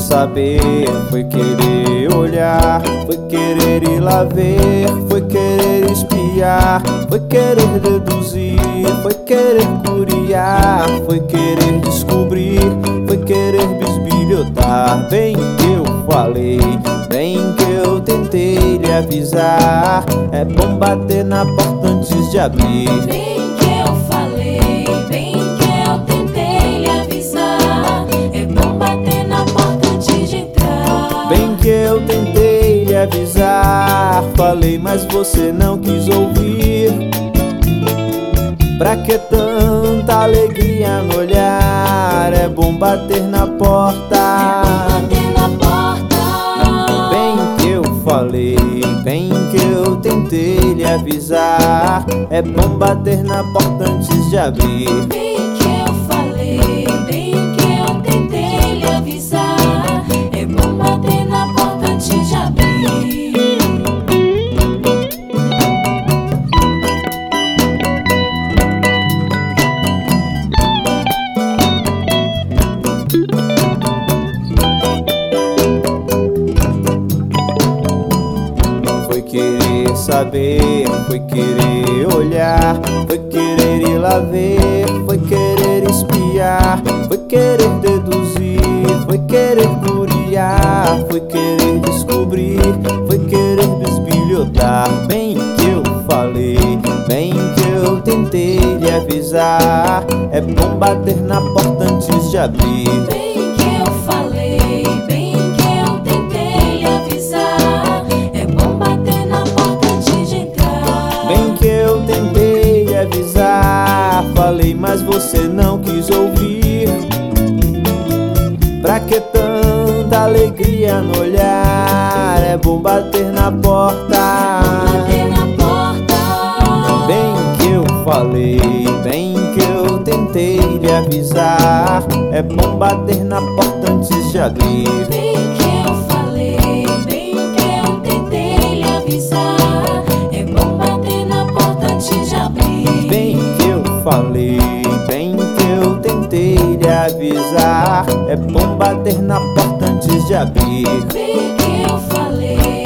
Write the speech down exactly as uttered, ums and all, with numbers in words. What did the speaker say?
saber, foi querer olhar, foi querer ir lá ver, foi querer espiar, foi querer deduzir, foi querer curiar, foi querer descobrir, foi querer bisbilhotar. Bem que eu falei, bem que eu tentei lhe avisar, é bom bater na porta antes de abrir. Bem que eu falei, bem que eu tentei lhe avisar, é bom bater na porta antes de entrar. Bem que eu tentei lhe avisar, falei, mas você não quis ouvir. Pra que tanta alegria no olhar? É bom bater na porta. É bom bater na porta. Bem que eu falei, bem que eu tentei lhe avisar, é bom bater na porta antes de abrir. Bem que eu falei, bem que eu tentei lhe avisar, é bom bater na porta antes de abrir. Foi querer saber, foi querer olhar, foi querer ir lá ver, foi querer espiar, foi querer deduzir, foi querer curiar, foi querer descobrir, foi querer bisbilhotar. Bem que eu falei, bem que eu tentei lhe avisar, é bom bater na porta antes de abrir. Bem que eu falei, bem que eu tentei lhe avisar, é bom bater na porta antes de entrar. Bem que eu tentei lhe avisar, falei, mas você não quis ouvir. Pra que tanta alegria no olhar? É bom bater na porta. Bater na porta. Bem que eu falei, bem que eu tentei lhe avisar, é bom bater na porta antes de abrir. Bem que eu falei, bem que eu tentei lhe avisar, é bom bater na porta antes de abrir. Bem que eu falei, bem que eu tentei lhe avisar, é bom bater na porta antes de abrir. Bem que eu falei,